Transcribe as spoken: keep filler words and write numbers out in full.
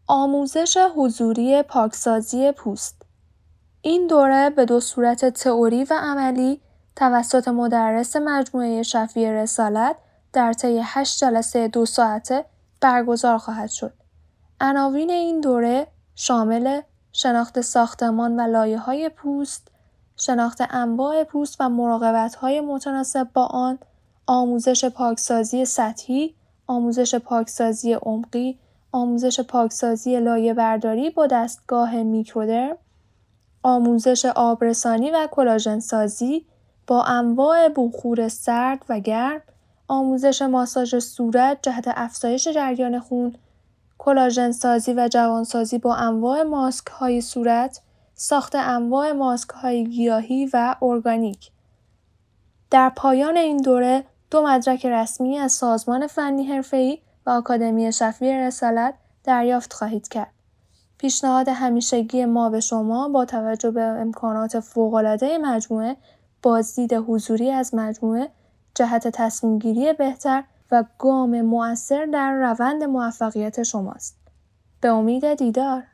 آموزش حضوری پاکسازی پوست. این دوره به دو صورت تئوری و عملی توسط مدرس مجموعه شفیع رسالت در طی هشت جلسه دو ساعته برگزار خواهد شد. عناوین این دوره شامل شناخت ساختمان و لایه‌های پوست، شناخت انواع پوست و مراقبت‌های متناسب با آن، آموزش پاکسازی سطحی، آموزش پاکسازی عمقی، آموزش پاکسازی لایه‌برداری با دستگاه میکرودرم، آموزش آبرسانی و کلاژن سازی با انواع بخور سرد و گرم، آموزش ماساژ صورت جهت افزایش جریان خون، کلاژن سازی و جوانسازی با انواع ماسک های صورت، ساخت انواع ماسک های گیاهی و ارگانیک. در پایان این دوره دو مدرک رسمی از سازمان فنی حرفه‌ای و آکادمی شفیع رسالت دریافت خواهید کرد. پیشنهاد همیشگی ما به شما با توجه به امکانات فوق‌العاده مجموعه بازدید حضوری از مجموعه جهت تصمیم‌گیری بهتر و گام مؤثر در روند موفقیت شماست. به امید دیدار.